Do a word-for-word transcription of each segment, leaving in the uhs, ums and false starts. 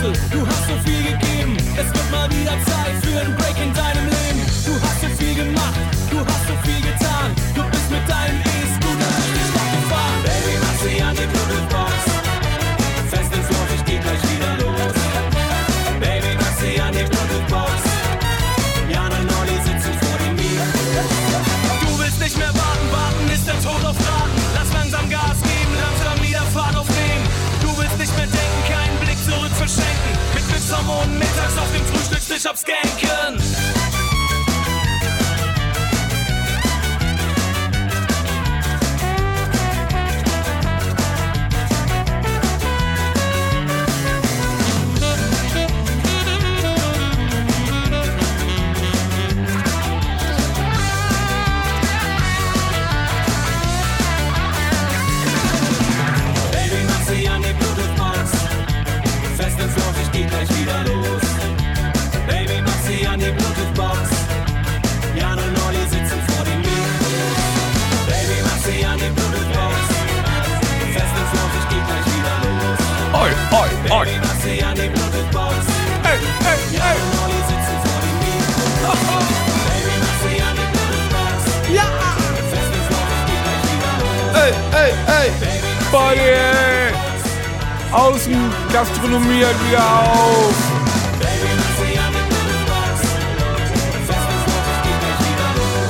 Schlüssel, du hast so viel gegeben. Es wird mal wieder Zeit für einen Break in deinem Leben. Du hast so viel gemacht, du hast so viel getan. Du bist mit deinem E-Scooter richtig weit gefahren. Baby, mach sie an die Bluetooth-Box. Fest und flauschig geht gleich wieder los. Baby, mach sie an die Bluetooth-Box. Jan und Olli sitzen vor dem Mikro. Du willst nicht mehr warten, warten ist der Tod auf Raten. Lass langsam Gas geben, langsam wieder Fahrt aufnehmen. Du willst nicht mehr denken, keinen Blick zurück verschenken. Mit Glückshormonen mittags auf dem Frühstückstisch abscanken. Geht gleich wieder los. Baby, mach sie an die Bluetooth-Box. Jan und Olli sitzen vor dem Mikro. Baby, mach sie an die Bluetooth-Box. Fest und flauschig geht gleich wieder los. Oi, oi, oi. Baby, mach sie an die Bluetooth-Box. Hey, hey, Jan hey. und Olli sitzen vor dem Mikro. Baby, mach sie an die Bluetooth-Box. Ja. Fest und flauschig geht gleich wieder los. Ey, ey, ey. Baby, mach Buddy, sie an die ey. Bluetooth-Box. Außengastronomie hat wieder auf. Baby, mach sie an die Bluetooth-Box. Fest und flauschig geht gleich wieder los.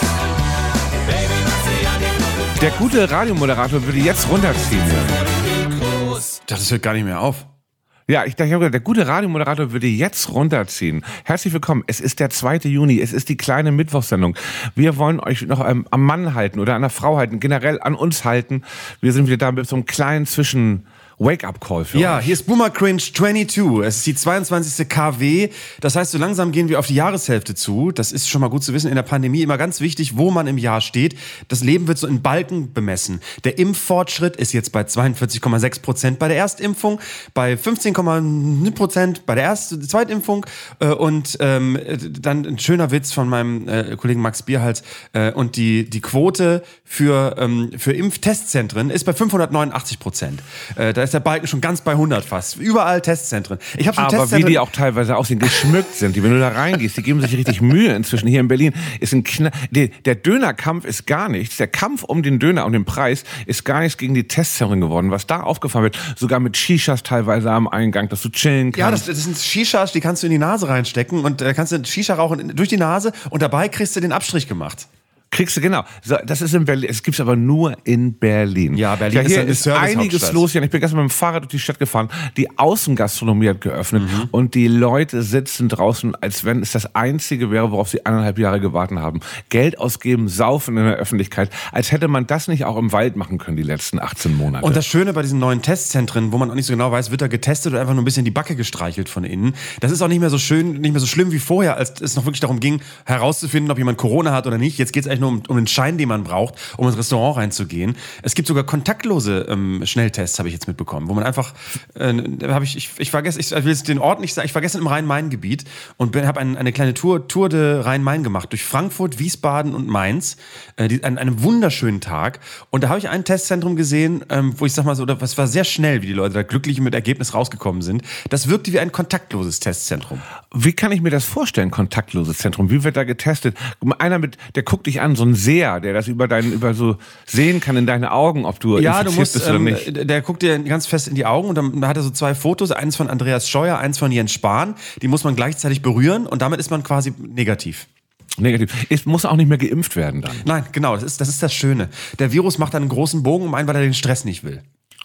Baby, mach sie an die Bluetooth-Box. Der gute Radiomoderator würde jetzt runterziehen. Vor den Mikros. Das hört gar nicht mehr auf. Ja, ich dachte, der gute Radiomoderator würde jetzt runterziehen. Herzlich willkommen. Es ist der zweite Juni. Es ist die kleine Mittwochssendung. Wir wollen euch noch ähm, am Mann halten oder an der Frau halten, generell an uns halten. Wir sind wieder da mit so einem kleinen Zwischen- Wake-up-Call für Ja, euch. hier ist Boomer Cringe zweiundzwanzig. Es ist die zweiundzwanzigste K W. Das heißt, so langsam gehen wir auf die Jahreshälfte zu. Das ist schon mal gut zu wissen. In der Pandemie immer ganz wichtig, wo man im Jahr steht. Das Leben wird so in Balken bemessen. Der Impffortschritt ist jetzt bei zweiundvierzig Komma sechs Prozent bei der Erstimpfung, bei fünfzehn Komma neun Prozent bei der Erst- Zweitimpfung äh, und ähm, dann ein schöner Witz von meinem äh, Kollegen Max Bierhals. Äh, und die, die Quote für, ähm, für Impftestzentren ist bei fünfhundertneunundachtzig Prozent. Äh, da ist der Balken schon ganz bei hundert fast. Überall Testzentren. Ich habe schon Aber Testzentren. wie die auch teilweise aussehen, geschmückt sind, die, wenn du da reingehst, die geben sich richtig Mühe inzwischen. Hier in Berlin ist ein Kna- der, der Dönerkampf ist gar nichts. Der Kampf um den Döner, um den Preis, ist gar nichts gegen die Testzentren geworden. Was da aufgefallen wird, sogar mit Shishas teilweise am Eingang, dass du chillen kannst. Ja, das, das sind Shishas, die kannst du in die Nase reinstecken und äh, kannst du Shisha rauchen durch die Nase und dabei kriegst du den Abstrich gemacht. Kriegst du, genau. So, das ist in Berlin. Es gibt's aber nur in Berlin. Ja, Berlin ja, hier ist eine ist Service-Hauptstadt. einiges los. Ja, ich bin gestern mit dem Fahrrad durch die Stadt gefahren. Die Außengastronomie hat geöffnet mhm. und die Leute sitzen draußen, als wenn es das Einzige wäre, worauf sie eineinhalb Jahre gewartet haben. Geld ausgeben, saufen in der Öffentlichkeit. Als hätte man das nicht auch im Wald machen können, die letzten achtzehn Monate. Und das Schöne bei diesen neuen Testzentren, wo man auch nicht so genau weiß, wird da getestet oder einfach nur ein bisschen die Backe gestreichelt von innen. Das ist auch nicht mehr so schön, nicht mehr so schlimm wie vorher, als es noch wirklich darum ging, herauszufinden, ob jemand Corona hat oder nicht. Jetzt geht es eigentlich nur um, um den Schein, den man braucht, um ins Restaurant reinzugehen. Es gibt sogar kontaktlose ähm, Schnelltests, habe ich jetzt mitbekommen, wo man einfach, äh, habe ich, ich, ich war gestern, ich will jetzt den Ort nicht sagen, ich war gestern im Rhein-Main-Gebiet und habe ein, eine kleine Tour, Tour de Rhein-Main gemacht, durch Frankfurt, Wiesbaden und Mainz, äh, die, an einem wunderschönen Tag. Und da habe ich ein Testzentrum gesehen, ähm, wo ich sag mal so, das war sehr schnell, wie die Leute da glücklich mit Ergebnis rausgekommen sind. Das wirkte wie ein kontaktloses Testzentrum. Wie kann ich mir das vorstellen, kontaktloses Zentrum? Wie wird da getestet? Einer mit, der guckt dich an, so ein Seher, der das über deinen, über so sehen kann in deine Augen, ob du ja, du infiziert musst, bist oder ähm, nicht. Der guckt dir ganz fest in die Augen und dann da hat er so zwei Fotos, eins von Andreas Scheuer, eins von Jens Spahn. Die muss man gleichzeitig berühren und damit ist man quasi negativ. Negativ. Es muss auch nicht mehr geimpft werden dann. Nein, genau, das ist, das ist das Schöne. Der Virus macht dann einen großen Bogen um einen, weil er den Stress nicht will.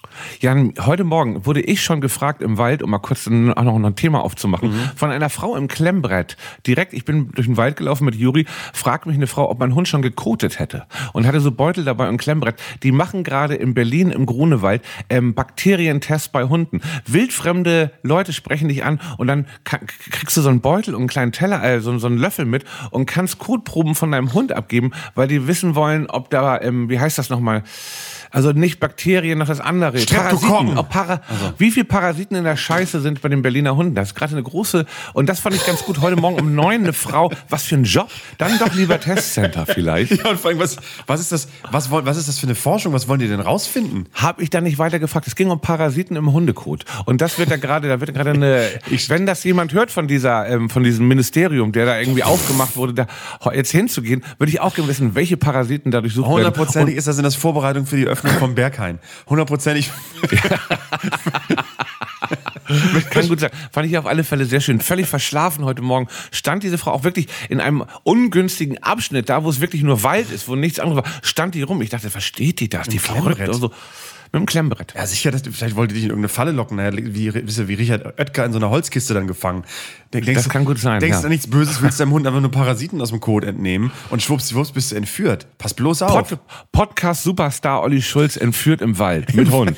Jan, heute Morgen wurde ich schon gefragt im Wald, um mal kurz ein, auch noch ein Thema aufzumachen, mhm. von einer Frau im Klemmbrett. Direkt, ich bin durch den Wald gelaufen mit Juri, fragt mich eine Frau, ob mein Hund schon gekotet hätte. Und hatte so Beutel dabei und Klemmbrett. Die machen gerade in Berlin im Grunewald ähm, Bakterientests bei Hunden. Wildfremde Leute sprechen dich an und dann kann, kriegst du so einen Beutel und einen kleinen Teller, äh, so, so einen Löffel mit und kannst Kotproben von deinem Hund abgeben, weil die wissen wollen, ob da, ähm, wie heißt das nochmal, also nicht Bakterien, noch das andere. Parasiten. Oh, Para- Also. Wie viele Parasiten in der Scheiße sind bei den Berliner Hunden? Das ist gerade eine große, und das fand ich ganz gut. Heute Morgen um neun eine Frau, was für ein Job? Dann doch lieber Testcenter vielleicht. Ja, und vor allem, was, was, ist das, was, woll- was ist das für eine Forschung? Was wollen die denn rausfinden? Hab ich da nicht weiter gefragt. Es ging um Parasiten im Hundekot. Und das wird da gerade, da wird gerade eine, wenn das jemand hört von dieser, ähm, von diesem Ministerium, der da irgendwie aufgemacht wurde, da jetzt hinzugehen, würde ich auch gerne wissen, welche Parasiten da durchsucht werden. Hundertprozentig ist das in das Vorbereitung für die Öffnung vom Berghain. Hundertprozentig. Kann gut sein. Fand ich auf alle Fälle sehr schön. Völlig verschlafen heute Morgen stand diese Frau auch wirklich in einem ungünstigen Abschnitt, da wo es wirklich nur Wald ist, wo nichts anderes war, stand die rum. Ich dachte, versteht die das? Die verrückt oder so. Mit dem Klemmbrett. Ja, sicher, dass, vielleicht wollte die dich in irgendeine Falle locken. Naja, wie, wisst ihr, wie Richard Oetker in so einer Holzkiste dann gefangen. Denk, denkst, Das kann gut sein, Denkst ja. du nichts Böses, willst deinem Hund einfach nur Parasiten aus dem Kot entnehmen und schwuppsdiwupps bist du entführt. Pass bloß auf. Pod- Podcast-Superstar Olli Schulz entführt im Wald mit Hund.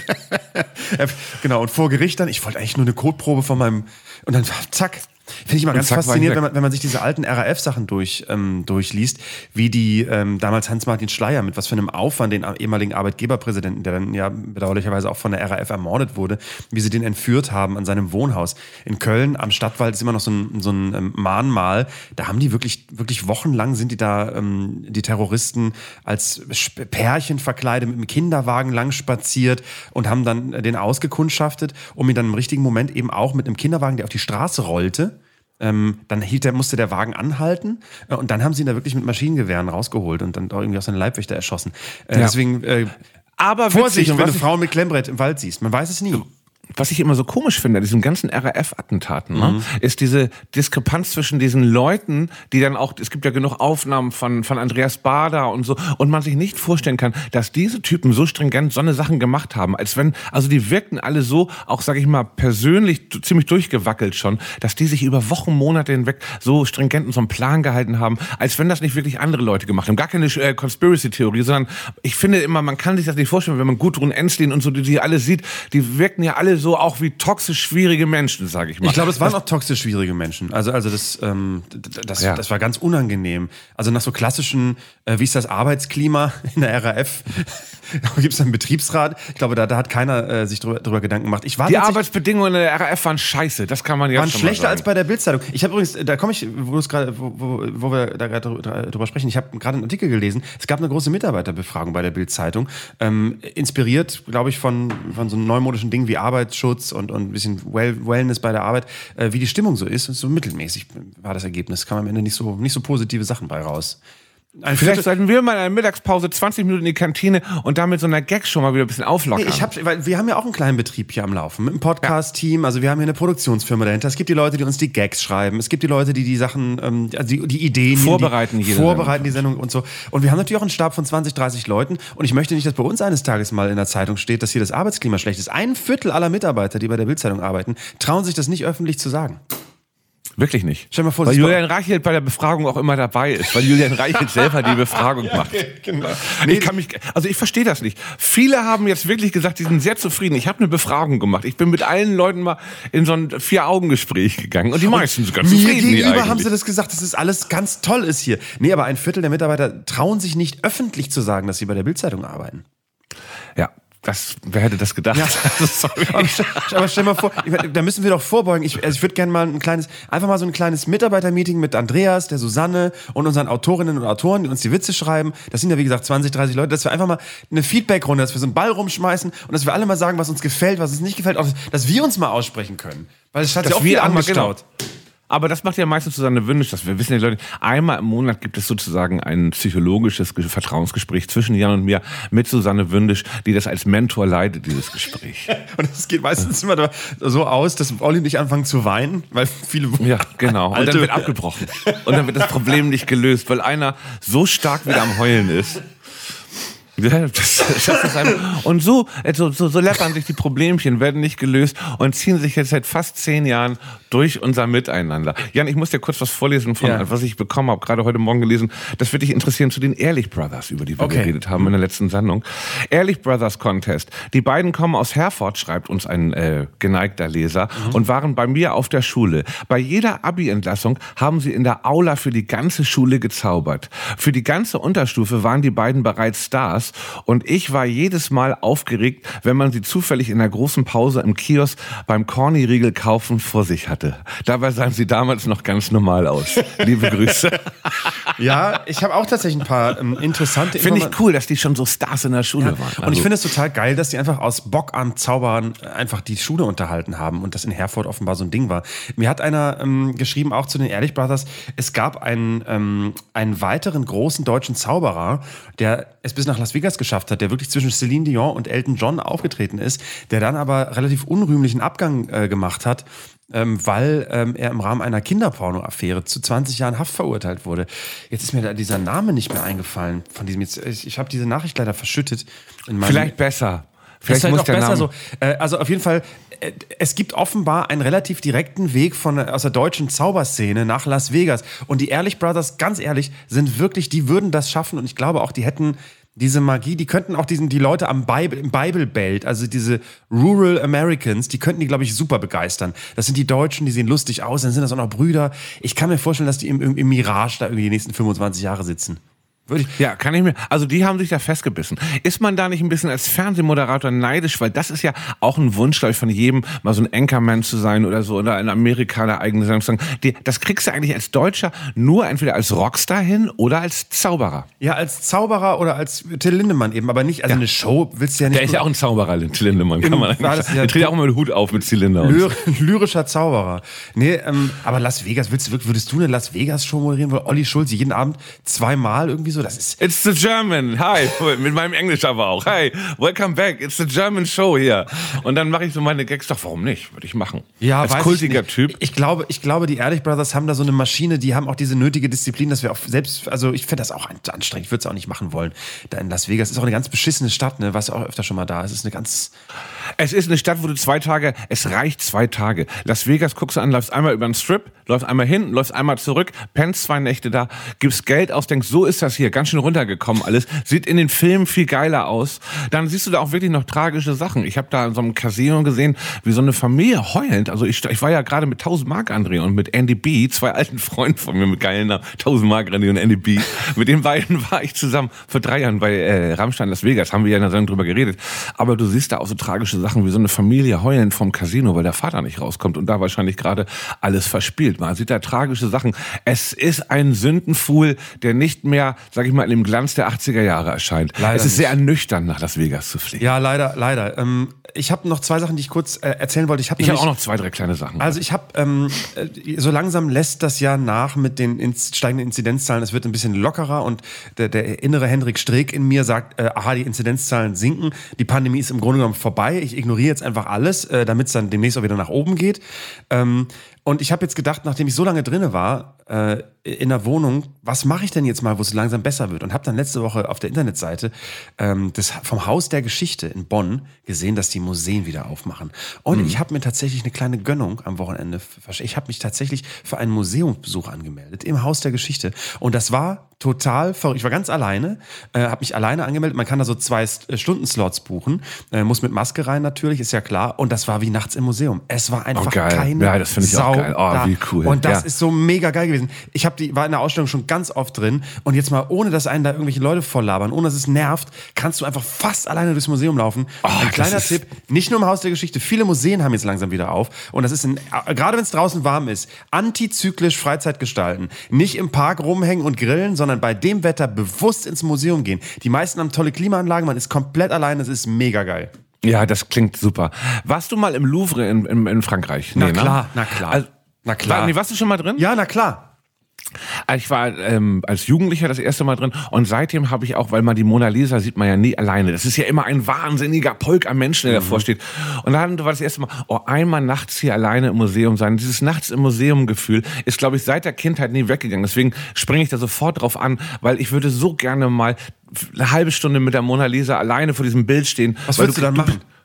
Ja, genau, und vor Gericht dann, ich wollte eigentlich nur eine Kotprobe von meinem, und dann zack. Finde ich immer ganz zack, war ich faszinierend, weg. wenn man, wenn man sich diese alten R A F-Sachen durch, ähm, durchliest, wie die ähm, damals Hans-Martin Schleyer, mit was für einem Aufwand, den ehemaligen Arbeitgeberpräsidenten, der dann ja bedauerlicherweise auch von der R A F ermordet wurde, wie sie den entführt haben an seinem Wohnhaus. In Köln am Stadtwald ist immer noch so ein, so ein ähm, Mahnmal. Da haben die wirklich, wirklich wochenlang sind die da, ähm, die Terroristen als Sp- Pärchen verkleidet, mit einem Kinderwagen lang spaziert und haben dann äh, den ausgekundschaftet, um ihn dann im richtigen Moment eben auch mit einem Kinderwagen, der auf die Straße rollte, Ähm, dann hielt der, musste der Wagen anhalten äh, und dann haben sie ihn da wirklich mit Maschinengewehren rausgeholt und dann auch irgendwie auch seine Leibwächter erschossen. Äh, Ja. Deswegen äh, Aber Vorsicht, witzig, und wenn was du ich- Frauen mit Klemmbrett im Wald siehst. Man weiß es nie. Was ich immer so komisch finde, diesen ganzen R A F-Attentaten, ne, ist diese Diskrepanz zwischen diesen Leuten, die dann auch, es gibt ja genug Aufnahmen von, von Andreas Bader und so, und man sich nicht vorstellen kann, dass diese Typen so stringent so eine Sachen gemacht haben, als wenn, also die wirkten alle so, auch sag ich mal, persönlich d- ziemlich durchgewackelt schon, dass die sich über Wochen, Monate hinweg so stringent in so einem Plan gehalten haben, als wenn das nicht wirklich andere Leute gemacht haben. Gar keine äh, Conspiracy-Theorie, sondern ich finde immer, man kann sich das nicht vorstellen, wenn man Gudrun Enslin und so, die, die alle sieht, die wirken ja alle so auch wie toxisch schwierige Menschen, sage ich mal. Ich glaube, es waren auch toxisch schwierige Menschen. Also, also das, ähm, d- d- das, Ja. das war ganz unangenehm. Also nach so klassischen, äh, wie ist das Arbeitsklima in der R A F? Da gibt es einen Betriebsrat. Ich glaube, da, da hat keiner äh, sich drüber, drüber Gedanken gemacht. Ich war Die tatsächlich- Arbeitsbedingungen in der R A F waren scheiße, das kann man jetzt waren schon mal schlechter sagen. als bei der Bild-Zeitung. Ich habe übrigens, da komme ich, wo, du's grad, wo, wo, wo wir da gerade drüber, drüber sprechen, ich habe gerade einen Artikel gelesen. Es gab eine große Mitarbeiterbefragung bei der Bild-Zeitung, ähm, inspiriert, glaube ich, von, von so einem neumodischen Ding wie Arbeitsschutz und, und ein bisschen well, Wellness bei der Arbeit, äh, wie die Stimmung so ist. Und so mittelmäßig war das Ergebnis. Kam am Ende nicht so, nicht so positive Sachen bei raus. Ein Vielleicht Viertel- sollten wir mal in der Mittagspause zwanzig Minuten in die Kantine und damit so einer Gag schon mal wieder ein bisschen auflockern. Nee, ich hab, weil wir haben ja auch einen kleinen Betrieb hier am Laufen mit einem Podcast-Team. Also wir haben hier eine Produktionsfirma dahinter. Es gibt die Leute, die uns die Gags schreiben. Es gibt die Leute, die die Sachen, ähm, also die, die Ideen Vorbereiten die, jede vorbereiten die Sendung und so. Und wir haben natürlich auch einen Stab von zwanzig, dreißig Leuten. Und ich möchte nicht, dass bei uns eines Tages mal in der Zeitung steht, dass hier das Arbeitsklima schlecht ist. Ein Viertel aller Mitarbeiter, die bei der Bild-Zeitung arbeiten, trauen sich das nicht öffentlich zu sagen. Wirklich nicht. Stell dir mal vor, weil das ist Julian Reichelt bei der Befragung auch immer dabei ist, weil Julian Reichelt selber die Befragung macht. Genau. Ich kann mich, also ich verstehe das nicht. Viele haben jetzt wirklich gesagt, die sind sehr zufrieden. Ich habe eine Befragung gemacht. Ich bin mit allen Leuten mal in so ein Vier-Augen-Gespräch gegangen und die meisten sind ganz Mir zufrieden. die gegenüber eigentlich. haben sie das gesagt, dass das alles ganz toll ist hier. Nee, aber ein Viertel der Mitarbeiter trauen sich nicht öffentlich zu sagen, dass sie bei der Bild-Zeitung arbeiten. Ja. Das, wer hätte das gedacht? Ja. Also, sorry. Aber, aber stell mal vor, ich, da müssen wir doch vorbeugen. Ich, also ich würde gerne mal ein kleines, einfach mal so ein kleines Mitarbeitermeeting mit Andreas, der Susanne und unseren Autorinnen und Autoren, die uns die Witze schreiben. Das sind ja wie gesagt zwanzig, dreißig Leute, dass wir einfach mal eine Feedback-Runde, dass wir so einen Ball rumschmeißen und dass wir alle mal sagen, was uns gefällt, was uns nicht gefällt, auch, dass wir uns mal aussprechen können. Weil es hat Dass ja auch wir viel auch mal- angestaut. Aber das macht ja meistens Susanne Wünsch, dass wir wissen, die Leute, einmal im Monat gibt es sozusagen ein psychologisches Ge- Vertrauensgespräch zwischen Jan und mir mit Susanne Wünsch, die das als Mentor leitet, dieses Gespräch. Und es geht meistens immer so aus, dass Olli nicht anfangen zu weinen, weil viele Ja, genau. Und Alte- dann wird abgebrochen. Und dann wird das Problem nicht gelöst, weil einer so stark wieder am Heulen ist. Ja, das, das ist einem, und so, so, so, so läppern sich die Problemchen, werden nicht gelöst und ziehen sich jetzt seit fast zehn Jahren durch unser Miteinander. Jan, ich muss dir kurz was vorlesen von, Ja. was ich bekommen habe, gerade heute Morgen gelesen. Das würde dich interessieren zu den Ehrlich Brothers, über die wir Okay. geredet haben in der letzten Sendung. Ehrlich Brothers Contest. Die beiden kommen aus Herford, schreibt uns ein äh, geneigter Leser, Mhm. und waren bei mir auf der Schule. Bei jeder Abi-Entlassung haben sie in der Aula für die ganze Schule gezaubert. Für die ganze Unterstufe waren die beiden bereits Stars saß und ich war jedes Mal aufgeregt, wenn man sie zufällig in der großen Pause im Kiosk beim Corny-Riegel kaufen vor sich hatte. Dabei sahen sie damals noch ganz normal aus. Liebe Grüße. Ja, ich habe auch tatsächlich ein paar ähm, interessante Finde ich cool, dass die schon so Stars in der Schule ja. waren. Also. Und ich finde es total geil, dass die einfach aus Bock an Zaubern einfach die Schule unterhalten haben und das in Herford offenbar so ein Ding war. Mir hat einer ähm, geschrieben, auch zu den Ehrlich Brothers, es gab einen, ähm, einen weiteren großen deutschen Zauberer, der es bis nach Las Vegas geschafft hat, der wirklich zwischen Celine Dion und Elton John aufgetreten ist, der dann aber relativ unrühmlichen Abgang äh, gemacht hat, Ähm, weil ähm, er im Rahmen einer Kinderporno-Affäre zu zwanzig Jahren Haft verurteilt wurde. Jetzt ist mir da dieser Name nicht mehr eingefallen. Von diesem jetzt, ich ich habe diese Nachricht leider verschüttet. In meinem Vielleicht besser. Vielleicht ist halt muss auch der besser Name so. Äh, also auf jeden Fall, äh, es gibt offenbar einen relativ direkten Weg von, aus der deutschen Zauberszene nach Las Vegas. Und die Ehrlich Brothers, ganz ehrlich, sind wirklich, die würden das schaffen. Und ich glaube auch, die hätten diese Magie, die könnten auch diesen, die Leute am Bible, im Bible Belt, also diese Rural Americans, die könnten die, glaube ich, super begeistern. Das sind die Deutschen, die sehen lustig aus, dann sind das auch noch Brüder. Ich kann mir vorstellen, dass die im, im Mirage da irgendwie die nächsten fünfundzwanzig Jahre sitzen. Würde ich. Ja, kann ich mir. Also die haben sich da festgebissen. Ist man da nicht ein bisschen als Fernsehmoderator neidisch? Weil das ist ja auch ein Wunsch, glaube ich, von jedem, mal so ein Anchorman zu sein oder so, oder in Amerika eine eigene Sendung zu sagen. Die, das kriegst du eigentlich als Deutscher nur entweder als Rockstar hin oder als Zauberer. Ja, als Zauberer oder als Till Lindemann eben, aber nicht, also Ja. eine Show willst du ja nicht. Der ist ja auch ein Zauberer, Till Lindemann, kann Im- man eigentlich war das sagen. ja- Der trägt ja auch immer den Hut auf mit Zylinder. und so. Lyr lyrischer Zauberer. Nee, ähm, aber Las Vegas, willst du wirklich, würdest du eine Las Vegas-Show moderieren, wo Olli Schulz jeden Abend zweimal irgendwie so, das ist. It's the German. Hi. Mit meinem Englisch aber auch. Hi. Welcome back. It's the German Show hier. Und dann mache ich so meine Gags. Doch, warum nicht? Würde ich machen. Ja, als weiß kultiger ich nicht. Typ. Ich glaube, ich glaube, die Ehrlich Brothers haben da so eine Maschine, die haben auch diese nötige Disziplin, dass wir auch selbst, also ich finde das auch anstrengend, ich würde es auch nicht machen wollen. Da in Las Vegas ist auch eine ganz beschissene Stadt, ne, was auch öfter schon mal da ist. Es ist eine ganz. Es ist eine Stadt, wo du zwei Tage, es reicht zwei Tage. Las Vegas guckst du an, läufst einmal über den Strip, läufst einmal hin, läufst einmal zurück, pennst zwei Nächte da, gibst Geld aus, denkst, so ist das hier, ganz schön runtergekommen alles. Sieht in den Filmen viel geiler aus. Dann siehst du da auch wirklich noch tragische Sachen. Ich habe da in so einem Casino gesehen, wie so eine Familie heulend. Also ich, ich war ja gerade mit tausend Mark André und mit Andy B, zwei alten Freunden von mir mit geilen Namen, tausend Mark André und Andy B. Mit den beiden war ich zusammen vor drei Jahren bei äh, Rammstein Las Vegas, haben wir ja in der Sendung drüber geredet. Aber du siehst da auch so tragische Sachen, wie so eine Familie heulend vom Casino, weil der Vater nicht rauskommt und da wahrscheinlich gerade alles verspielt. Man sieht da tragische Sachen. Es ist ein Sündenfuhl, der nicht mehr, sag ich mal, in dem Glanz der achtziger Jahre erscheint. Leider es ist nicht. sehr ernüchternd, nach Las Vegas zu fliegen. Ja, leider, leider. Ähm, ich habe noch zwei Sachen, die ich kurz äh, erzählen wollte. Ich habe Ich habe auch noch zwei, drei kleine Sachen. Also ich habe, ähm, äh, so langsam lässt das ja nach mit den ins, steigenden Inzidenzzahlen. Es wird ein bisschen lockerer und der, der innere Hendrik Streeck in mir sagt, äh, aha, die Inzidenzzahlen sinken. Die Pandemie ist im Grunde genommen vorbei. Ich ignoriere jetzt einfach alles, äh, damit es dann demnächst auch wieder nach oben geht. Ähm, und ich habe jetzt gedacht, nachdem ich so lange drinne war, äh, in der Wohnung, was mache ich denn jetzt mal, wo es langsam besser wird? Und habe dann letzte Woche auf der Internetseite ähm, des, vom Haus der Geschichte in Bonn gesehen, dass die Museen wieder aufmachen. Und mhm. ich habe mir tatsächlich eine kleine Gönnung am Wochenende, ich habe mich tatsächlich für einen Museumsbesuch angemeldet im Haus der Geschichte. Und das war total verrückt. Ich war ganz alleine, äh, habe mich alleine angemeldet. Man kann da so zwei Stunden-Slots buchen, äh, muss mit Maske rein natürlich, ist ja klar. Und das war wie nachts im Museum. Es war einfach oh, geil. keine Ja, das finde ich Sau auch geil. Oh, da. wie cool. Und das ja. ist so mega geil gewesen. Ich hab die, war in der Ausstellung schon ganz oft drin und jetzt mal, ohne dass einen da irgendwelche Leute voll labern, ohne dass es nervt, kannst du einfach fast alleine durchs Museum laufen. Oh, ein kleiner ist Tipp, nicht nur im Haus der Geschichte, viele Museen haben jetzt langsam wieder auf und das ist, ein, gerade wenn es draußen warm ist, antizyklisch Freizeit gestalten. Nicht im Park rumhängen und grillen, sondern bei dem Wetter bewusst ins Museum gehen. Die meisten haben tolle Klimaanlagen, man ist komplett allein, das ist mega geil. Ja, das klingt super. Warst du mal im Louvre in, in, in Frankreich? Na Nee, klar, ne? na klar. Also, na klar. War, nee, warst du schon mal drin? Ja, na klar. Ich war ähm, als Jugendlicher das erste Mal drin und seitdem habe ich auch, weil man die Mona Lisa sieht man ja nie alleine. Das ist ja immer ein wahnsinniger Polk an Menschen, der mhm. davor steht. Und dann war das erste Mal, oh, einmal nachts hier alleine im Museum sein. Dieses Nachts im Museum-Gefühl ist, glaube ich, seit der Kindheit nie weggegangen. Deswegen springe ich da sofort drauf an, weil ich würde so gerne mal eine halbe Stunde mit der Mona Lisa alleine vor diesem Bild stehen. Was weil würdest du dann machen?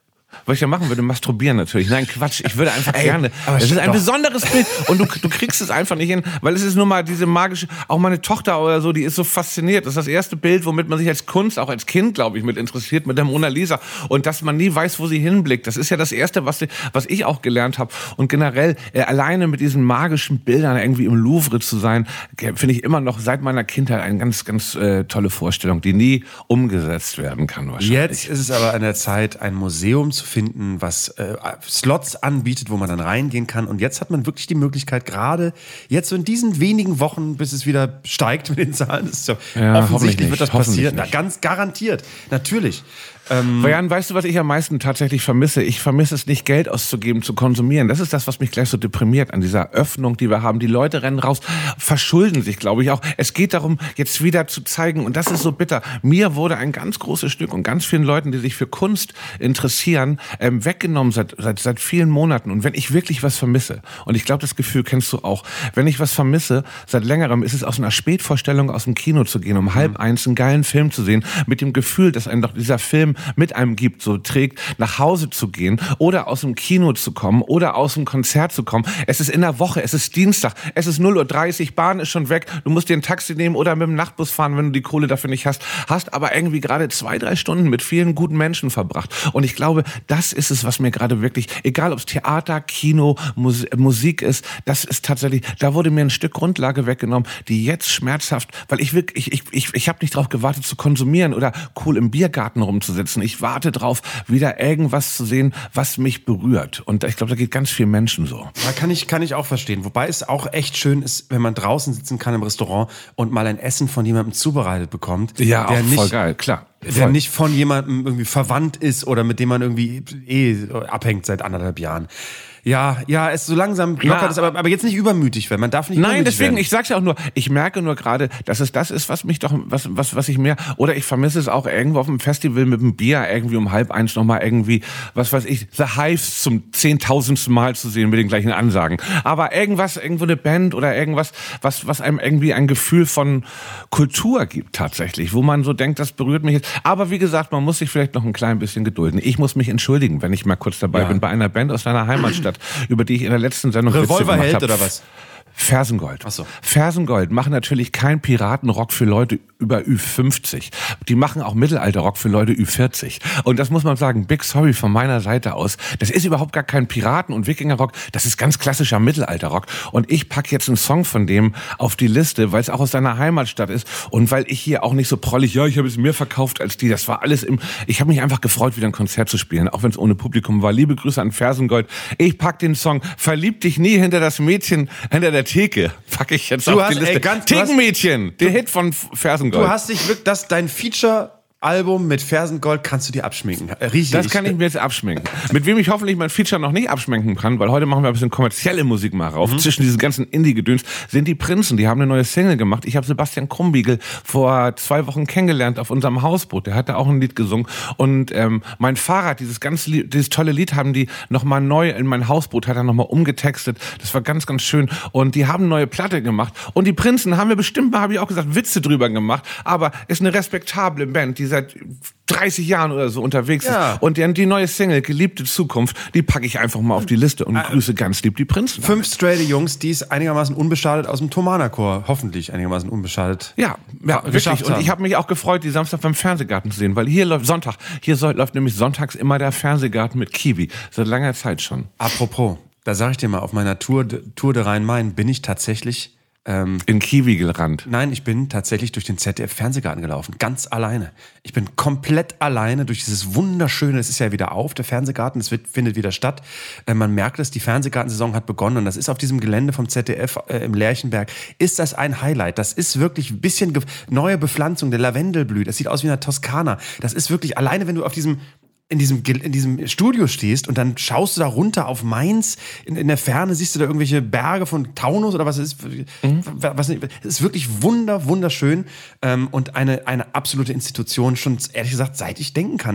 Was ich ja machen würde, masturbieren natürlich. Nein, Quatsch, ich würde einfach Ey, gerne. aber Das ist ein doch. besonderes Bild und du, du kriegst es einfach nicht hin, weil es ist nur mal diese magische, auch meine Tochter oder so, die ist so fasziniert. Das ist das erste Bild, womit man sich als Kunst, auch als Kind, glaube ich, mit interessiert, mit der Mona Lisa. Und dass man nie weiß, wo sie hinblickt. Das ist ja das Erste, was, was ich auch gelernt habe. Und generell, äh, alleine mit diesen magischen Bildern irgendwie im Louvre zu sein, finde ich immer noch seit meiner Kindheit eine ganz, ganz äh, tolle Vorstellung, die nie umgesetzt werden kann wahrscheinlich. Jetzt ist es aber an der Zeit, ein Museum zu finden, was äh, Slots anbietet, wo man dann reingehen kann. Und jetzt hat man wirklich die Möglichkeit, gerade jetzt so in diesen wenigen Wochen, bis es wieder steigt mit den Zahlen, ist so, Ja, hoffentlich offensichtlich nicht, wird das hoffentlich passieren. Na, nicht. ganz garantiert, natürlich. Jan, weißt du, was ich am meisten tatsächlich vermisse? Ich vermisse es nicht, Geld auszugeben, zu konsumieren. Das ist das, was mich gleich so deprimiert an dieser Öffnung, die wir haben. Die Leute rennen raus, verschulden sich, glaube ich auch. Es geht darum, jetzt wieder zu zeigen, und das ist so bitter, mir wurde ein ganz großes Stück und ganz vielen Leuten, die sich für Kunst interessieren, ähm, weggenommen seit, seit, seit vielen Monaten. Und wenn ich wirklich was vermisse, und ich glaube, das Gefühl kennst du auch, wenn ich was vermisse, seit längerem ist es aus einer Spätvorstellung aus dem Kino zu gehen, um halb eins einen geilen Film zu sehen, mit dem Gefühl, dass einem doch dieser Film mit einem gibt, so trägt, nach Hause zu gehen oder aus dem Kino zu kommen oder aus dem Konzert zu kommen. Es ist in der Woche, es ist Dienstag, es ist null Uhr dreißig, Bahn ist schon weg, du musst dir ein Taxi nehmen oder mit dem Nachtbus fahren, wenn du die Kohle dafür nicht hast, hast aber irgendwie gerade zwei, drei Stunden mit vielen guten Menschen verbracht. Und ich glaube, das ist es, was mir gerade wirklich, egal ob es Theater, Kino, Mus- Musik ist, das ist tatsächlich, da wurde mir ein Stück Grundlage weggenommen, die jetzt schmerzhaft, weil ich wirklich, ich, ich, ich, ich habe nicht darauf gewartet zu konsumieren oder cool im Biergarten rumzusitzen. Ich warte drauf, wieder irgendwas zu sehen, was mich berührt. Und ich glaube, da geht ganz vielen Menschen so. Da kann ich, kann ich auch verstehen. Wobei es auch echt schön ist, wenn man draußen sitzen kann im Restaurant und mal ein Essen von jemandem zubereitet bekommt. Ja, der auch nicht, voll geil, klar. Der Voll. nicht von jemandem irgendwie verwandt ist oder mit dem man irgendwie eh abhängt seit anderthalb Jahren. Ja, ja, es so langsam lockert es, aber, aber jetzt nicht übermütig werden. Man darf nicht Nein, übermütig deswegen, werden. ich sag's ja auch nur, ich merke nur gerade, dass es das ist, was mich doch, was, was, was ich mehr, oder ich vermisse es auch irgendwo auf dem Festival mit dem Bier irgendwie um halb eins nochmal irgendwie, was weiß ich, The Hives zum zehntausendsten Mal zu sehen mit den gleichen Ansagen. Aber irgendwas, irgendwo eine Band oder irgendwas, was, was einem irgendwie ein Gefühl von Kultur gibt tatsächlich, wo man so denkt, das berührt mich jetzt. Aber wie gesagt, man muss sich vielleicht noch ein klein bisschen gedulden. Ich muss mich entschuldigen, wenn ich mal kurz dabei Ja. bin, bei einer Band aus deiner Heimatstadt, über die ich in der letzten Sendung Witze gemacht Revolverheld hab. oder was? Fersengold. Ach so. Fersengold machen natürlich keinen Piratenrock für Leute über Ü fünfzig. Die machen auch Mittelalterrock für Leute Ü vierzig. Und das muss man sagen, big sorry von meiner Seite aus. Das ist überhaupt gar kein Piraten- und Wikingerrock. Das ist ganz klassischer Mittelalterrock. Und ich pack jetzt einen Song von dem auf die Liste, weil es auch aus seiner Heimatstadt ist. Und weil ich hier auch nicht so prollig, ja, ich habe es mehr verkauft als die. Das war alles im, ich habe mich einfach gefreut, wieder ein Konzert zu spielen, auch wenn es ohne Publikum war. Liebe Grüße an Fersengold. Ich pack den Song Verlieb dich nie hinter das Mädchen, hinter der Theke. Pack ich jetzt Du auf hast, die Liste. ey, ganz- du hast- Thekenmädchen, der Hit von Fersengold. Du hast dich wirklich, das dein Feature-Album mit Fersengold kannst du dir abschminken. Riech Das kann ich mir jetzt abschminken. Mit wem ich hoffentlich mein Feature noch nicht abschminken kann, weil heute machen wir ein bisschen kommerzielle Musik mal rauf. Mhm. Zwischen diesen ganzen Indie-Gedöns sind die Prinzen, die haben eine neue Single gemacht. Ich habe Sebastian Krumbiegel vor zwei Wochen kennengelernt auf unserem Hausboot. Der hat da auch ein Lied gesungen. Und ähm, mein Fahrrad, dieses ganz Lied, dieses tolle Lied haben die nochmal neu in mein Hausboot, hat er nochmal umgetextet. Das war ganz, ganz schön. Und die haben eine neue Platte gemacht. Und die Prinzen haben wir bestimmt mal, habe ich auch gesagt, Witze drüber gemacht. Aber ist eine respektable Band, die seit dreißig Jahren oder so unterwegs Ja. ist. Und die, die neue Single, Geliebte Zukunft, die packe ich einfach mal auf die Liste und grüße ganz lieb die Prinzen. Fünf straight Jungs, die es einigermaßen unbeschadet aus dem Tomana-Chor, hoffentlich einigermaßen unbeschadet. Ja, ja, geschafft wirklich. Und haben. ich habe mich auch gefreut, die Samstag beim Fernsehgarten zu sehen, weil hier läuft Sonntag, hier soll, läuft nämlich sonntags immer der Fernsehgarten mit Kiwi. Seit langer Zeit schon. Apropos, da sage ich dir mal, auf meiner Tour, Tour de Rhein-Main bin ich tatsächlich, ähm, In Kiwi gerannt. nein, ich bin tatsächlich durch den Z D F-Fernsehgarten gelaufen, ganz alleine. Ich bin komplett alleine durch dieses wunderschöne, es ist ja wieder auf, der Fernsehgarten, es wird, findet wieder statt. Äh, man merkt es, die Fernsehgartensaison hat begonnen und das ist auf diesem Gelände vom Z D F äh, im Lerchenberg, ist das ein Highlight. Das ist wirklich ein bisschen ge- neue Bepflanzung, der Lavendel blüht, das sieht aus wie eine Toskana. Das ist wirklich, alleine wenn du auf diesem in diesem, Ge- in diesem Studio stehst und dann schaust du da runter auf Mainz, in, in der Ferne siehst du da irgendwelche Berge von Taunus oder was es ist. Mhm. Was, es ist wirklich wunder, wunderschön ähm, und eine, eine absolute Institution, schon ehrlich gesagt, seit ich denken kann.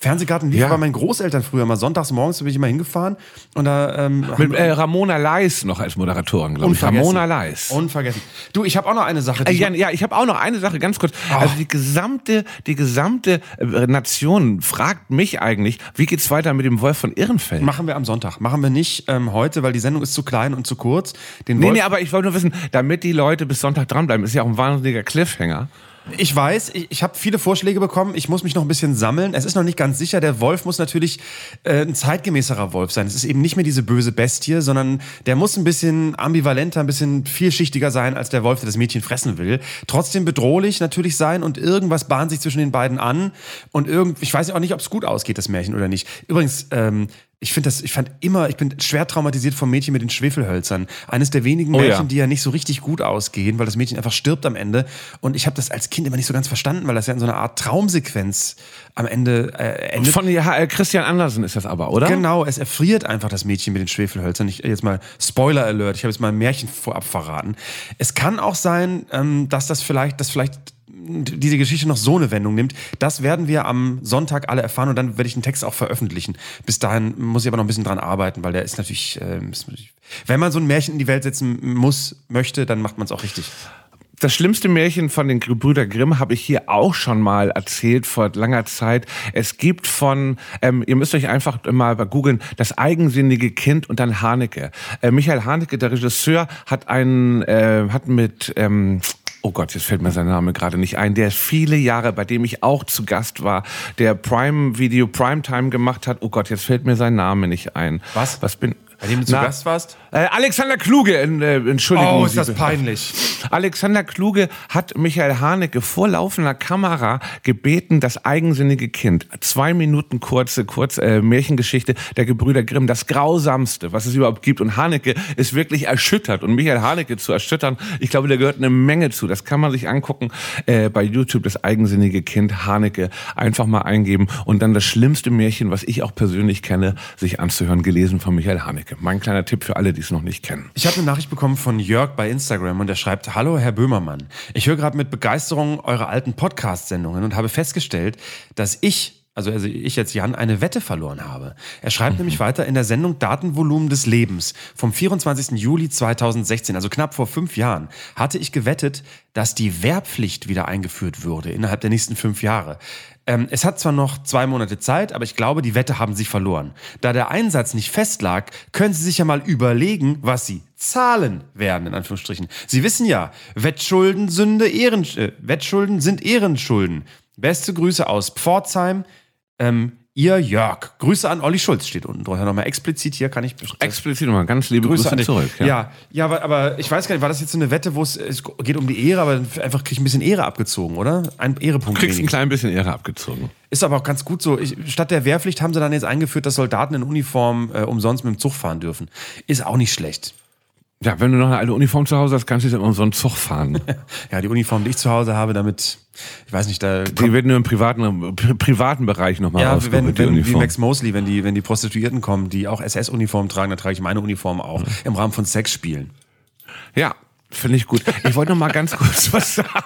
Fernsehgarten lief Ja. bei meinen Großeltern früher mal. Sonntags morgens bin ich immer hingefahren. Und da, ähm, Mit äh, Ramona Leis noch als Moderatorin, glaube ich. Unvergessen. Ramona Leis. Unvergessen. Du, ich habe auch noch eine Sache. Äh, Die Jan, ja, ich habe auch noch eine Sache, ganz kurz. Also die gesamte, die gesamte äh, Nation fragt mich eigentlich, wie geht's weiter mit dem Wolf von Ehrenfeld? machen wir am Sonntag. Machen wir nicht ähm, heute, weil die Sendung ist zu klein und zu kurz. Den Nee, Wolf- nee, aber ich wollte nur wissen, damit die Leute bis Sonntag dranbleiben, ist ja auch ein wahnsinniger Cliffhanger. Ich weiß, ich, ich habe viele Vorschläge bekommen. Ich muss mich noch ein bisschen sammeln. Es ist noch nicht ganz sicher. Der Wolf muss natürlich äh, ein zeitgemäßerer Wolf sein. Es ist eben nicht mehr diese böse Bestie, sondern der muss ein bisschen ambivalenter, ein bisschen vielschichtiger sein als der Wolf, der das Mädchen fressen will. Trotzdem bedrohlich natürlich sein und irgendwas bahnt sich zwischen den beiden an. Und irgend, ich weiß auch nicht, ob es gut ausgeht, das Märchen oder nicht. Übrigens, ähm, ich finde das, ich fand immer, ich bin schwer traumatisiert vom Mädchen mit den Schwefelhölzern. Eines der wenigen Oh ja. Märchen, die ja nicht so richtig gut ausgehen, weil das Mädchen einfach stirbt am Ende. Und ich habe das als Kind immer nicht so ganz verstanden, weil das ja in so einer Art Traumsequenz am Ende äh, endet. Von ja, äh, Christian Andersen ist das aber, oder? Genau, es erfriert einfach das Mädchen mit den Schwefelhölzern. Ich, jetzt mal Spoiler Alert, ich habe jetzt mal ein Märchen vorab verraten. Es kann auch sein, ähm, dass das vielleicht, dass vielleicht diese Geschichte noch so eine Wendung nimmt. Das werden wir am Sonntag alle erfahren und dann werde ich den Text auch veröffentlichen. Bis dahin muss ich aber noch ein bisschen dran arbeiten, weil der ist natürlich, äh, ist, wenn man so ein Märchen in die Welt setzen muss, möchte, dann macht man es auch richtig. Das schlimmste Märchen von den Gebrüder Grimm habe ich hier auch schon mal erzählt vor langer Zeit. Es gibt von, ähm, ihr müsst euch einfach mal bei googeln, das eigensinnige Kind und dann Haneke. Äh, Michael Haneke, der Regisseur, hat einen, äh, hat mit, ähm, oh Gott, jetzt fällt mir sein Name gerade nicht ein, der viele Jahre, bei dem ich auch zu Gast war, der Prime Video Primetime gemacht hat. Oh Gott, jetzt fällt mir sein Name nicht ein. Was? Was bin Bei dem du zu Na, Gast warst? Äh, Alexander Kluge, in, äh, Entschuldigung. Oh, ist das Sie- peinlich. Alexander Kluge hat Michael Haneke vor laufender Kamera gebeten, das eigensinnige Kind, zwei Minuten kurze, kurz äh, Märchengeschichte der Gebrüder Grimm, das grausamste, was es überhaupt gibt. Und Haneke ist wirklich erschüttert. Und Michael Haneke zu erschüttern, ich glaube, da gehört eine Menge zu. Das kann man sich angucken äh, bei YouTube, das eigensinnige Kind Haneke. Einfach mal eingeben und dann das schlimmste Märchen, was ich auch persönlich kenne, sich anzuhören, gelesen von Michael Haneke. Mein kleiner Tipp für alle, die es noch nicht kennen. Ich habe eine Nachricht bekommen von Jörg bei Instagram und er schreibt: Hallo Herr Böhmermann, ich höre gerade mit Begeisterung eure alten Podcast-Sendungen und habe festgestellt, dass ich, also, also ich jetzt Jan, eine Wette verloren habe. Er schreibt Mhm. nämlich weiter in der Sendung Datenvolumen des Lebens vom vierundzwanzigsten Juli zweitausendsechzehn, also knapp vor fünf Jahren, hatte ich gewettet, dass die Wehrpflicht wieder eingeführt würde innerhalb der nächsten fünf Jahre. Ähm, es hat zwar noch zwei Monate Zeit, aber ich glaube, die Wette haben Sie verloren. Da der Einsatz nicht festlag, können Sie sich ja mal überlegen, was Sie zahlen werden, in Anführungsstrichen. Sie wissen ja, Wettschulden, Sünde, Ehren, äh, Wettschulden sind Ehrenschulden. Beste Grüße aus Pforzheim. Ähm, Ihr Jörg. Grüße an Olli Schulz steht unten drunter. Nochmal explizit hier kann ich... Explizit nochmal ganz liebe Grüße, an dich. zurück. Ja, ja, ja aber, aber ich weiß gar nicht, war das jetzt so eine Wette, wo es, es geht um die Ehre, aber einfach krieg ich ein bisschen Ehre abgezogen, oder? Ein Ehrepunkt Du kriegst ein weniger. klein bisschen Ehre abgezogen. Ist aber auch ganz gut so. Ich, statt der Wehrpflicht haben sie dann jetzt eingeführt, dass Soldaten in Uniform äh, umsonst mit dem Zug fahren dürfen. Ist auch nicht schlecht. Ja, wenn du noch eine alte Uniform zu Hause hast, kannst du jetzt immer so einen Zug fahren. Ja, die Uniform, die ich zu Hause habe, damit, ich weiß nicht, da... Die wird nur im privaten, pri- privaten Bereich nochmal Ja, rausgeholt, wenn, die wenn wie Uniform. Max Mosley, wenn die, wenn die Prostituierten kommen, die auch S S-Uniform tragen, dann trage ich meine Uniform auch im Rahmen von Sexspielen. Ja, finde ich gut. Ich wollte noch mal ganz kurz was sagen.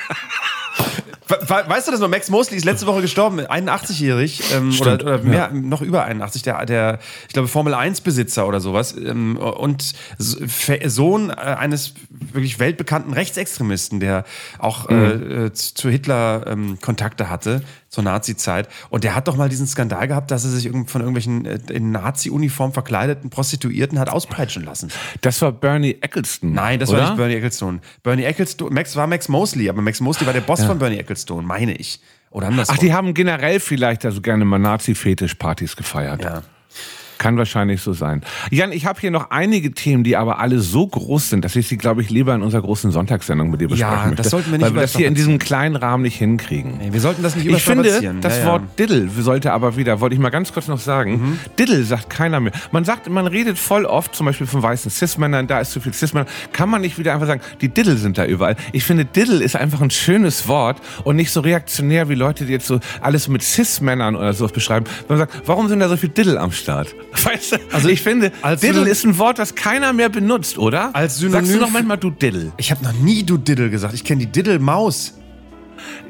We- Weißt du das noch? Max Mosley ist letzte Woche gestorben, einundachtzig-jährig ähm, oder, Stimmt, oder mehr, ja. noch über einundachtzig, der, der ich glaube, Formel eins Besitzer oder sowas ähm, und S- Fe- Sohn äh, eines wirklich weltbekannten Rechtsextremisten, der auch Mhm. äh, äh, zu Hitler ähm, Kontakte hatte, zur Nazi-Zeit. Und der hat doch mal diesen Skandal gehabt, dass er sich irgend- von irgendwelchen äh, in Nazi-Uniform verkleideten Prostituierten hat auspeitschen lassen. Das war Bernie Eccleston. Nein, das oder? war nicht Bernie Ecclestone. Bernie Ecclestone, Max war Max Mosley, aber Max Mosley war der Boss von Bernie Ecclestone, meine ich. Oder andersrum. Ach, die haben generell vielleicht also gerne mal Nazi-Fetisch-Partys gefeiert. Ja. Kann wahrscheinlich so sein. Jan, ich habe hier noch einige Themen, die aber alle so groß sind, dass ich sie, glaube ich, lieber in unserer großen Sonntagssendung mit dir besprechen Ja, das möchte. sollten wir nicht Weil wir das hier in überstrapazieren. diesem kleinen Rahmen nicht hinkriegen. Nee, wir sollten das nicht Ich finde, überstrapazieren. das Ja, ja. Wort Diddle sollte aber wieder, wollte ich mal ganz kurz noch sagen, Mhm. Diddle sagt keiner mehr. Man sagt, man redet voll oft, zum Beispiel von weißen Cis-Männern, da ist zu viel Cis-Männer. Kann man nicht wieder einfach sagen, die Diddle sind da überall. Ich finde, Diddle ist einfach ein schönes Wort und nicht so reaktionär, wie Leute, die jetzt so alles mit Cis-Männern oder sowas beschreiben. Man sagt, warum sind da so viel Diddle am Start? Weißt du? Also ich finde, als Diddle Synonym- ist ein Wort, das keiner mehr benutzt, oder? Als Synonym Sagst du noch für- manchmal, du Diddle? Ich habe noch nie du Diddle gesagt. Ich kenne die Diddle-Maus.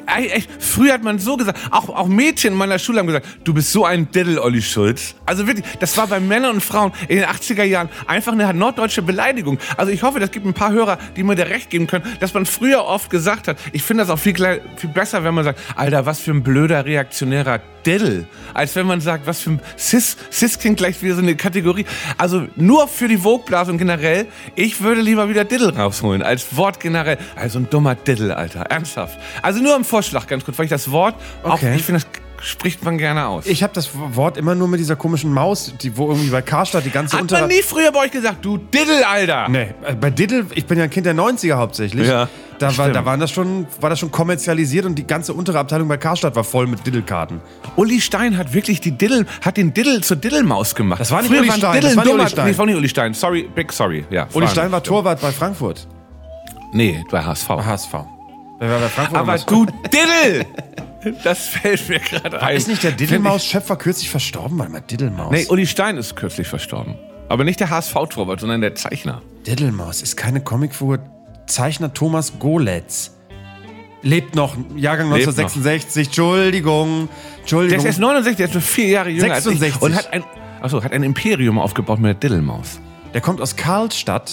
echt, früher hat man so gesagt, auch, auch Mädchen in meiner Schule haben gesagt, du bist so ein Diddel, Olli Schulz. Also wirklich, das war bei Männern und Frauen in den achtziger Jahren einfach eine norddeutsche Beleidigung. Also ich hoffe, das gibt ein paar Hörer, die mir da recht geben können, dass man früher oft gesagt hat, ich finde das auch viel, viel besser, wenn man sagt, Alter, was für ein blöder, reaktionärer Diddle, als wenn man sagt, was für ein Cis, Cis klingt gleich wieder so eine Kategorie. Also nur für die Vogue-Blase und generell, ich würde lieber wieder Diddle rausholen, als Wort generell. Also ein dummer Diddle, Alter, ernsthaft. Also nur im Vorschlag ganz kurz, weil ich das Wort, Okay. auch, ich finde, das spricht man gerne aus. Ich habe das Wort immer nur mit dieser komischen Maus, die wo irgendwie bei Karstadt die ganze Hat untere... man nie früher bei euch gesagt, du Diddle, Alter? Nee, äh, bei Diddle, ich bin ja ein Kind der neunziger hauptsächlich. Ja, da war, stimmt. da waren das schon, war das schon kommerzialisiert und die ganze untere Abteilung bei Karstadt war voll mit Diddle-Karten. Uli Stein hat wirklich die Diddle, hat den Diddle zur Diddle-Maus gemacht. Das war nicht Früher Uli waren Stein, Diddle das war ein nicht Uli dummer- Stein. Nee, das war nicht Uli Stein. Sorry, big sorry. Ja, Uli war- Stein war Torwart bei Frankfurt. Nee, bei H S V. H S V. Wer war bei Frankfurt? Aber was? du Diddle! Das fällt mir gerade ein. Ist nicht der Diddlemaus-Schöpfer kürzlich verstorben? Warte mal, Diddlemaus. Nee, Uli Stein ist kürzlich verstorben. Aber nicht der H S V-Torwart, sondern der Zeichner. Diddlemaus ist keine Comicfigur. Zeichner Thomas Goletz. Lebt noch, Jahrgang Lebt neunzehnhundertsechsundsechzig. Entschuldigung. Der Entschuldigung. ist erst neunundsechzig, der ist nur vier Jahre jünger sechsundsechzig. als ich. Und hat ein, achso, hat ein Imperium aufgebaut mit der Diddlemaus. Der kommt aus Karlstadt.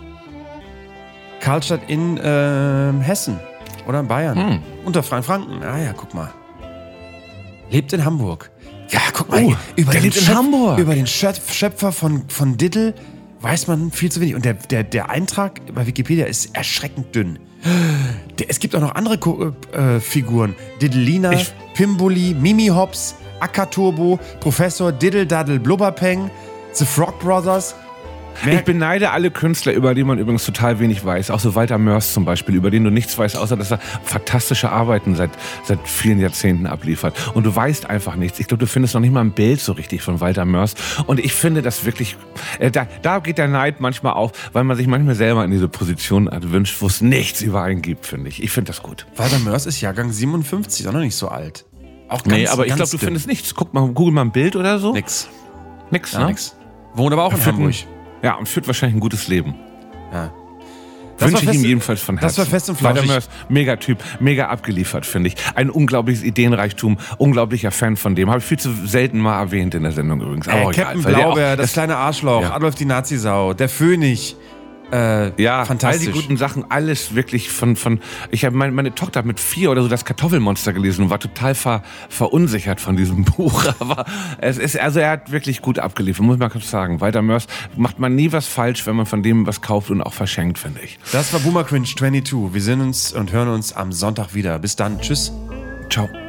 Karlstadt in ähm, Hessen. Oder in Bayern. Hm. Unter Franken. Ah ja, guck mal. Lebt in Hamburg. Ja, guck mal. Oh, über der den lebt in Hamburg. Über den Schöpf- Schöpfer von, von Diddle weiß man viel zu wenig. Und der, der, der Eintrag bei Wikipedia ist erschreckend dünn. Der, es gibt auch noch andere Ko äh, Figuren. Diddlina, Ich- Pimboli, Mimi Hops, Akaturbo, Professor Diddle Daddle Blubberpeng, The Frog Brothers. Mehr- Ich beneide alle Künstler, über die man übrigens total wenig weiß. Auch so Walter Mörs zum Beispiel, über den du nichts weißt, außer dass er fantastische Arbeiten seit, seit vielen Jahrzehnten abliefert. Und du weißt einfach nichts. Ich glaube, du findest noch nicht mal ein Bild so richtig von Walter Mörs. Und ich finde das wirklich, äh, da, da geht der Neid manchmal auf, weil man sich manchmal selber in diese Position wünscht, wo es nichts über einen gibt, finde ich. Ich finde das gut. Walter Mörs ist Jahrgang siebenundfünfzig, ist auch noch nicht so alt. Auch ganz, Nee, aber ich ganz glaube, du dünn. findest nichts. Guck mal, google mal ein Bild oder so. Nix. Nix, Gar ne? nix. Wohnt aber auch in Führt ein- Hamburg. Ja, und führt wahrscheinlich ein gutes Leben. Ja. Das Wünsche war ich ihm fest- jedenfalls von Herzen. das war fest und Walter flauschig. Mörs, mega Typ, mega abgeliefert, finde ich. Ein unglaubliches Ideenreichtum, unglaublicher Fan von dem. Habe ich viel zu selten mal erwähnt in der Sendung übrigens. Äh, Aber egal, Captain weil der Blaubeer, auch- das, kleine Arschloch, Ja. Adolf die Nazisau, der Phönix. Äh, Ja, fantastisch. all die guten Sachen, alles wirklich von, von ich habe meine, meine Tochter hat mit vier oder so das Kartoffelmonster gelesen und war total ver, verunsichert von diesem Buch, aber es ist, also er hat wirklich gut abgeliefert, muss man kurz sagen. Walter Mörs macht man nie was falsch, wenn man von dem was kauft und auch verschenkt, finde ich. Das war Boomer Cringe zweiundzwanzig. Wir sehen uns und hören uns am Sonntag wieder. Bis dann. Tschüss. Ciao.